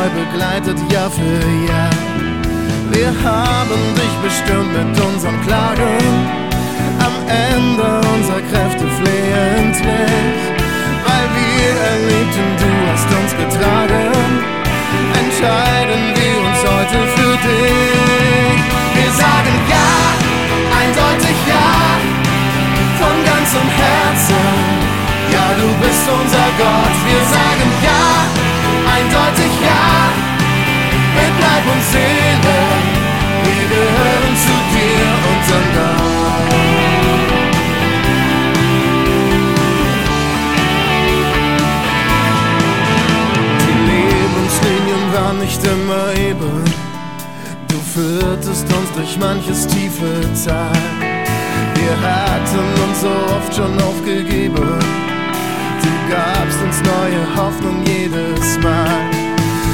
treu begleitet Jahr für Jahr. Wir haben dich bestürmt mit unseren Klagen, am Ende unserer Kräfte flehentlich, weil wir erlebten, du hast uns getragen, entscheiden wir uns heute für dich. Wir sagen ja, eindeutig ja, von ganzem Herzen, ja, du bist unser Gott. Wir sagen ja, eindeutig ja, mit Leib und Seele, wir gehören zu dir, unserem Gott. Die Lebenslinien waren nicht immer eben, du führtest uns durch manches tiefe Tal. Wir hatten uns so oft schon aufgegeben, du gabst uns neue Hoffnung jedes Mal.